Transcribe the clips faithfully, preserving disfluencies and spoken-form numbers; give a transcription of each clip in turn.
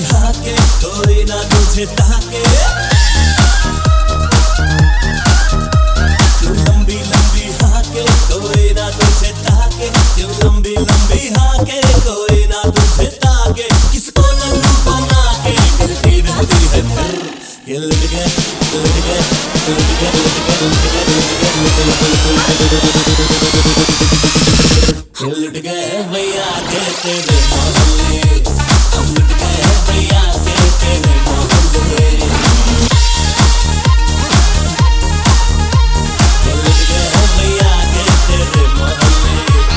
हाके, कोई ना तुझे ताके। क्यों लंबी लंबी हाके, कोई ना तुझे ताके। क्यों लंबी लंबी हाके, कोई ना तुझे ताके। किसको लल्लू बना के गिरती रहती है फिर। ये लुट गए, लुट गए, लुट गए, लुट गए, लुट गए, लुट गए भैया के तेरे मोहल्ले। हम लुट गए भैया के तेरे मोहल्ले। लुट गए भैया के तेरे मोहल्ले।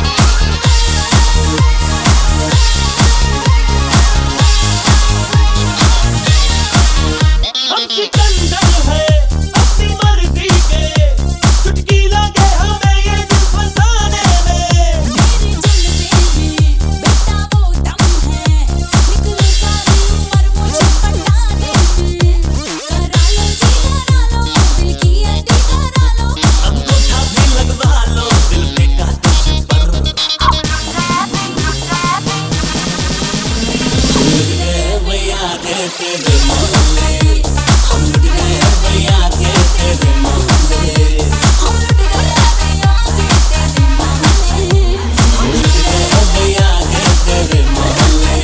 हम सिकंदर है अपनी मर्जी के, चुटकी लगे हमें ये दिल फसाने में। मेरी जलवे में बेटा वो दम है, निकलो सारी उम्र मुझे पटाने में। करा लो जी करा लो, दिल की अड्डी करा लो। अंगूठा भी लगवा लो दिल पे का तुझ पर। लुट गए भैया के तेरे मोहल्ले। हम लुट गए भैया के तेरे मोहल्ले। हम लुट गए भैया के तेरे मोहल्ले। हम लुट गए भैया के तेरे मोहल्ले।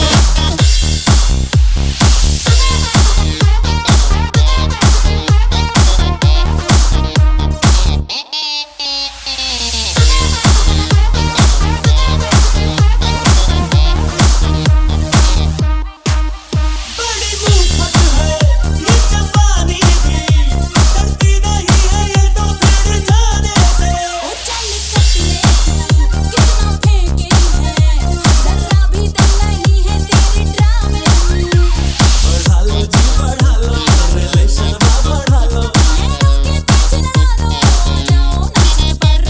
बड़ी मुफ्त है ये जवानी भी, डरती नहीं है ये तो फिर जाने से। ओ चल कतले तू कितना फेंके है, जरा भी दम नहीं है तेरे ड्रामे में। बढ़ा लो जी बढ़ा लो, रिलेशन बढ़ा लो। नैनों के ताज लगा लो, जाओ ना छत पर।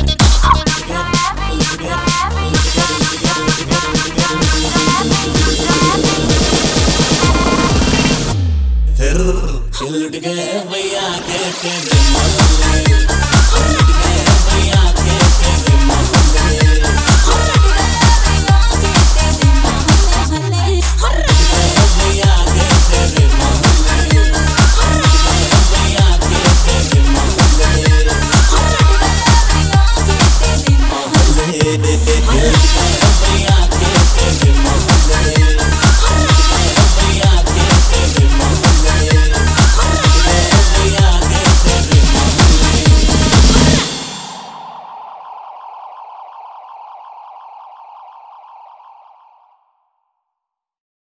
फिर लुट गए भैया के तेरे